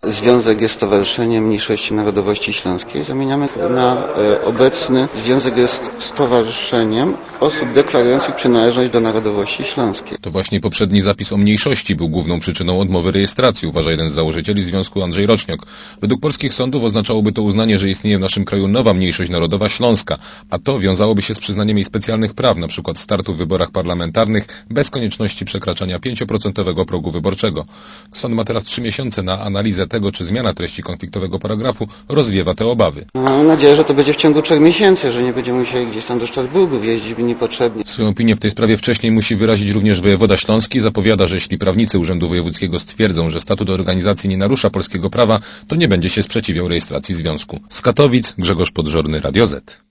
Związek jest Stowarzyszeniem Mniejszości Narodowości Śląskiej. Zamieniamy na obecny Związek jest Stowarzyszeniem osób deklarujących przynależność do narodowości śląskiej. To właśnie poprzedni zapis o mniejszości był główną przyczyną odmowy rejestracji, uważa jeden z założycieli związku, Andrzej Roczniok. Według polskich sądów oznaczałoby to uznanie, że istnieje w naszym kraju nowa mniejszość narodowa śląska, a to wiązałoby się z przyznaniem jej specjalnych praw, np. startu w wyborach parlamentarnych bez konieczności przekraczania 5% progu wyborczego. Sąd ma teraz 3 miesiące na analizę tego, czy zmiana treści konfliktowego paragrafu rozwiewa te obawy. Mam nadzieję, że to będzie w ciągu 3 miesięcy, że nie będziemy musieli gdzieś tam do Strasburgu jeździć niepotrzebnie. Swoją opinię w tej sprawie wcześniej musi wyrazić również wojewoda śląski. Zapowiada, że jeśli prawnicy Urzędu Wojewódzkiego stwierdzą, że statut organizacji nie narusza polskiego prawa, to nie będzie się sprzeciwiał rejestracji związku. Z Katowic Grzegorz Podżorny, Radio Z.